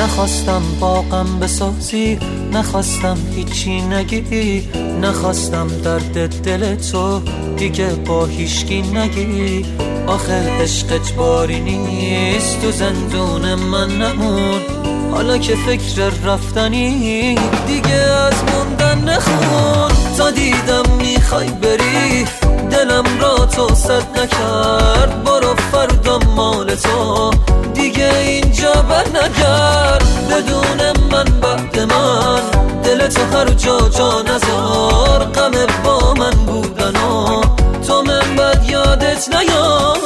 نخواستم باغم بسازی، نخواستم هیچی نگی، نخواستم درد دل تو دیگه با هیچکی نگی. آخه عشق اجباری نیست، تو زندون من نمون. حالا که فکر رفتنی دیگه از موندن نخون. تا دیدم میخوای بری دلم را تو صد نکرد. برو فردا مال تو دیگه اینجا بر نگرد. بدون من بعد من دل تو هر جا نذار. غم با من بودن و تو من بد یادت نیار.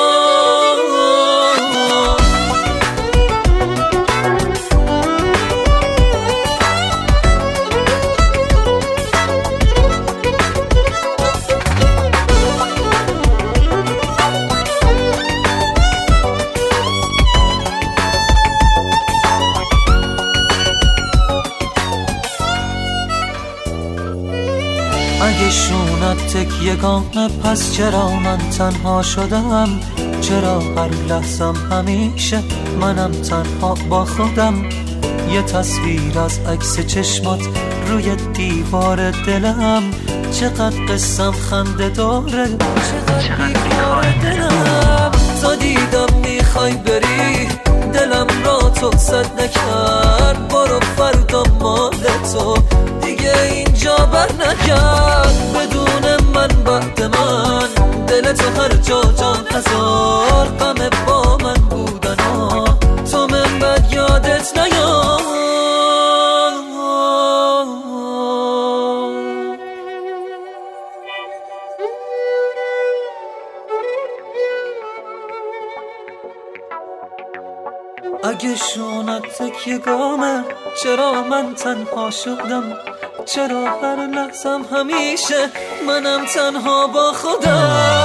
اگه شونت تکیه‌گانه پس چرا من تنها شدم؟ چرا هر لحظم همیشه منم تنها با خودم؟ یه تصویر از عکس چشمات روی دیوار دلم. چقدر قصم خنده داره، چقدر بیکار دلم. تا دیدم میخوای بری دلم را تو صد نکرد. برو فردا مال تو دیگه اینجا بر نگرد. بدون من بعد من دل تو هر جا نذار. غم با من بودن و تو من بد یادت نیار. اگه شونت تکیه‌گامه چرا من تنها شدم؟ چرا هر لحظم همیشه منم تنها با خودم؟